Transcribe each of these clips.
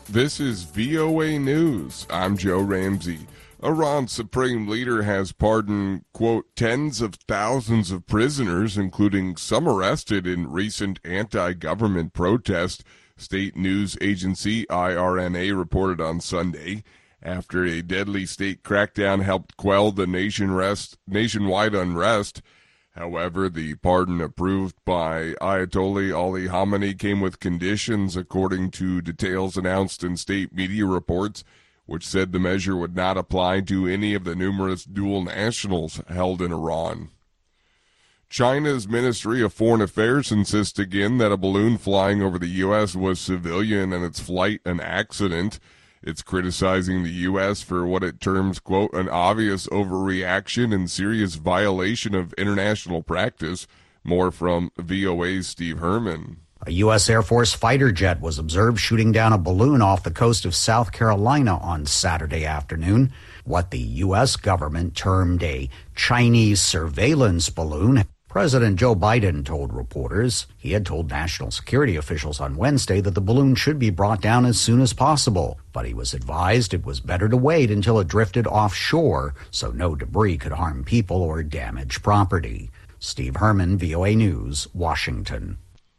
This is VOA News. I'm Joe Ramsey. Iran's supreme leader has pardoned, quote, tens of thousands of prisoners, including some arrested in recent anti-government protests, state news agency IRNA reported on Sunday. After a deadly state crackdown helped quell the nationwide unrest. However, the pardon approved by Ayatollah Ali Khamenei came with conditions, according to details announced in state media reports, which said the measure would not apply to any of the numerous dual nationals held in Iran. China's Ministry of Foreign Affairs insists again that a balloon flying over the U.S. was civilian and its flight an accident. It's criticizing the U.S. for what it terms, quote, an obvious overreaction and serious violation of international practice. More from VOA's Steve Herman. A U.S. Air Force fighter jet was observed shooting down a balloon off the coast of South Carolina on Saturday afternoon. What the U.S. government termed a Chinese surveillance balloon. President Joe Biden told reporters he had told national security officials on Wednesday that the balloon should be brought down as soon as possible, but he was advised it was better to wait until it drifted offshore so no debris could harm people or damage property. Steve Herman, VOA News, Washington.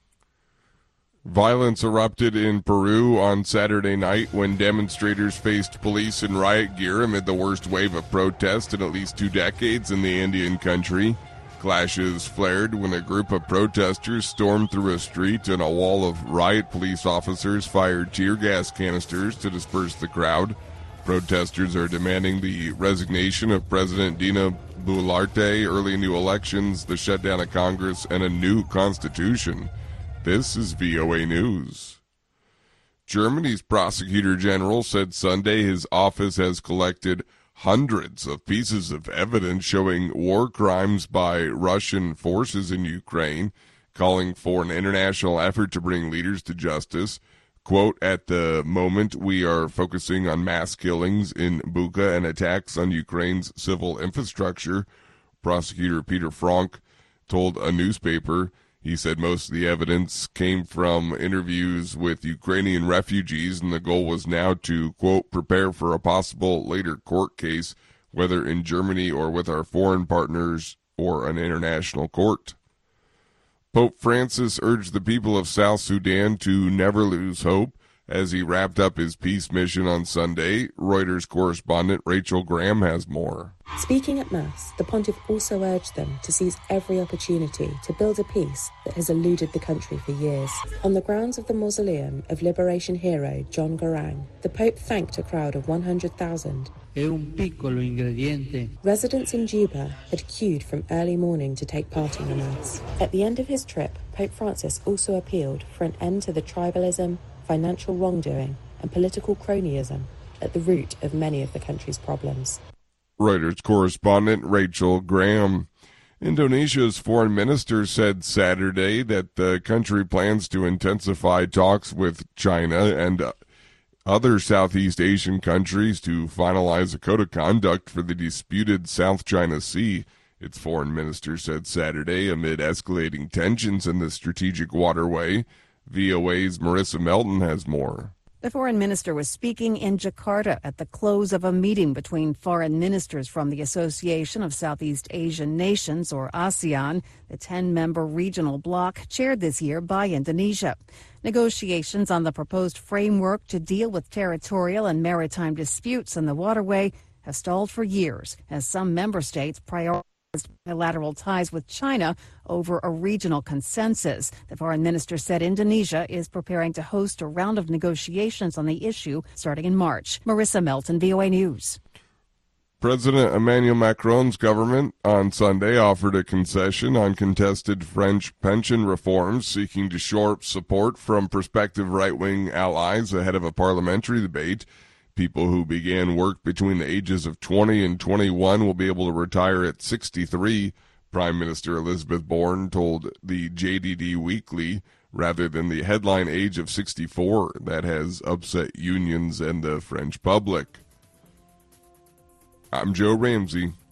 Violence erupted in Peru on Saturday night when demonstrators faced police in riot gear amid the worst wave of protest in at least 2 decades in the Andean country. Clashes flared when a group of protesters stormed through a street and a wall of riot police officers fired tear gas canisters to disperse the crowd. Protesters are demanding the resignation of President Dina Boluarte, early new elections, the shutdown of Congress, and a new constitution. This is VOA News. Germany's prosecutor general said Sunday his office has collected hundreds of pieces of evidence showing war crimes by Russian forces in Ukraine, calling for an international effort to bring leaders to justice. Quote, at the moment, we are focusing on mass killings in Bucha and attacks on Ukraine's civil infrastructure, Prosecutor Peter Frank told a newspaper. He said most of the evidence came from interviews with Ukrainian refugees, and the goal was now to, quote, prepare for a possible later court case, whether in Germany or with our foreign partners or an international court. Pope Francis urged the people of South Sudan to never lose hope as he wrapped up his peace mission on Sunday. Reuters correspondent Rachel Graham has more. Speaking at Mass, the pontiff also urged them to seize every opportunity to build a peace that has eluded the country for years. On the grounds of the mausoleum of liberation hero John Garang, the Pope thanked a crowd of 100,000. Residents in Juba had queued from early morning to take part in the Mass. At the end of his trip, Pope Francis also appealed for an end to the tribalism, financial wrongdoing, and political cronyism at the root of many of the country's problems. Reuters correspondent Rachel Graham. Indonesia's foreign minister said Saturday that the country plans to intensify talks with China and other Southeast Asian countries to finalize a code of conduct for the disputed South China Sea. Its foreign minister said Saturday amid escalating tensions in the strategic waterway. VOA's Marissa Melton has more. The foreign minister was speaking in Jakarta at the close of a meeting between foreign ministers from the Association of Southeast Asian Nations, or ASEAN, the 10-member regional bloc chaired this year by Indonesia. Negotiations on the proposed framework to deal with territorial and maritime disputes in the waterway have stalled for years as some member states prioritize bilateral ties with China over a regional consensus. The foreign minister said Indonesia is preparing to host a round of negotiations on the issue starting in March. Marissa Melton, VOA News. President Emmanuel Macron's government on Sunday offered a concession on contested French pension reforms, seeking to shore up support from prospective right-wing allies ahead of a parliamentary debate. People who began work between the ages of 20 and 21 will be able to retire at 63, Prime Minister Elizabeth Borne told the JDD Weekly, rather than the headline age of 64 that has upset unions and the French public. I'm Joe Ramsey.